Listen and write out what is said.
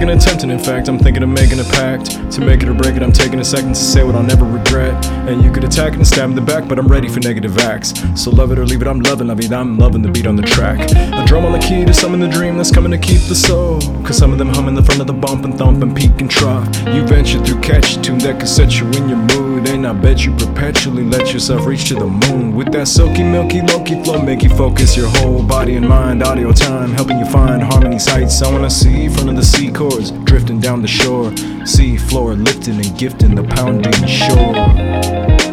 take an attempt, and in fact I'm thinking of making a pact. To make it or break it, I'm taking a second to say what I'll never regret. And you could attack it and stab in the back, but I'm ready for negative acts. So love it or leave it, I'm loving la vida, I'm loving the beat on the track. A drum on the key to summon the dream that's coming to keep the soul. Cause some of them hum in the front of the bump and thump and peak and trough. You venture through catchy tune that can set you in your mood. And I bet you perpetually let yourself reach to the moon. With that silky, milky, low-key flow, make you focus your whole body and mind. Audio time, helping you find harmony sights. I wanna see front of the sea chords drifting down the shore. Sea floor lifting and gifting the pounding shore.